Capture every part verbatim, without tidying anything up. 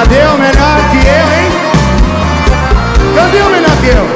Cadê o melhor que eu, hein? Cadê o melhor que eu?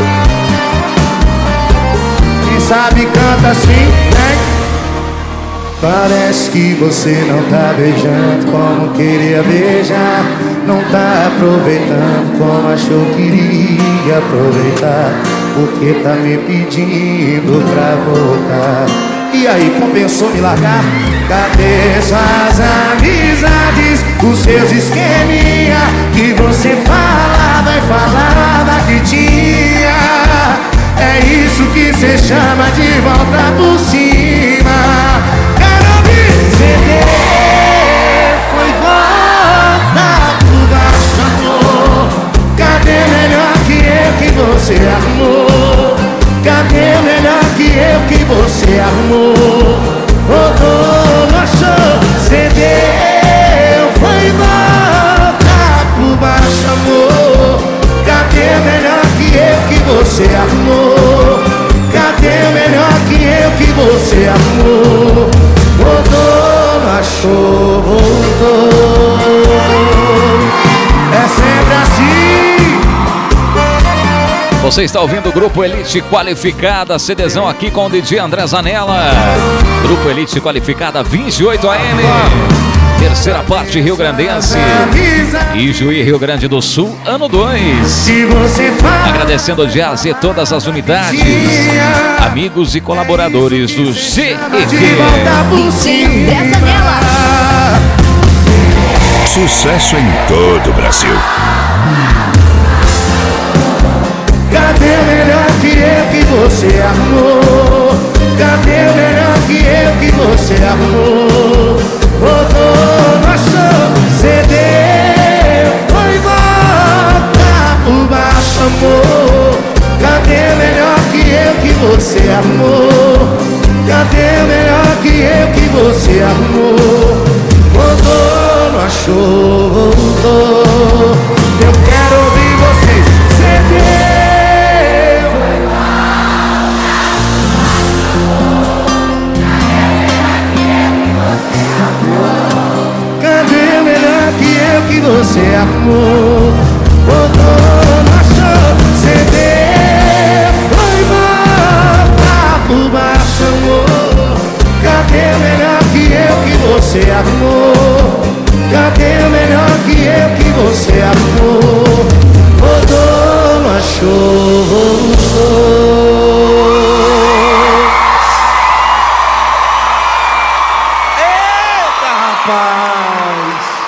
Quem sabe canta assim, né? Parece que você não tá beijando como queria beijar, não tá aproveitando como achou que iria aproveitar, porque tá me pedindo pra voltar. E aí, compensou me largar? Cadê suas amizades, os seus esqueminha que você falava e falava que tinha? É isso que cê chama de volta por cima. C D foi volta por baixo, amor. Cadê melhor que eu que você arrumou? Cadê melhor que eu que você arrumou? Rodou, não achou? C D foi volta por baixo, amor. Cadê melhor que eu que você arrumou? Cadê melhor que eu que você arrumou? Voltou, não achou, voltou. É sempre assim. Você está ouvindo o Grupo Elite Qualificada, CDzão aqui com o D J André Zanella. Grupo Elite Qualificada vinte e oito A M. Terceira parte Rio Grandense e Juí, Rio Grande do Sul, ano dois. Agradecendo o Jazz e todas as unidades, amigos e colaboradores do G E Q. Sucesso em todo o Brasil. Cadê o melhor que eu que você arrumou? Cadê o melhor que eu que você arrumou? Rodou, não achou? C D foi volta por baixo, amor. Cadê o melhor que eu que você arrumou? Cadê o melhor que eu que você arrumou? Rodou, não achou? Voltou. Eu quero ouvir vocês. C D que você arrumou, botou, não achou? C D foi volta por baixo, amor. Cadê o melhor que eu que você arrumou? Cadê o melhor que eu que você arrumou? Botou, não achou, voltou. Eita, rapaz!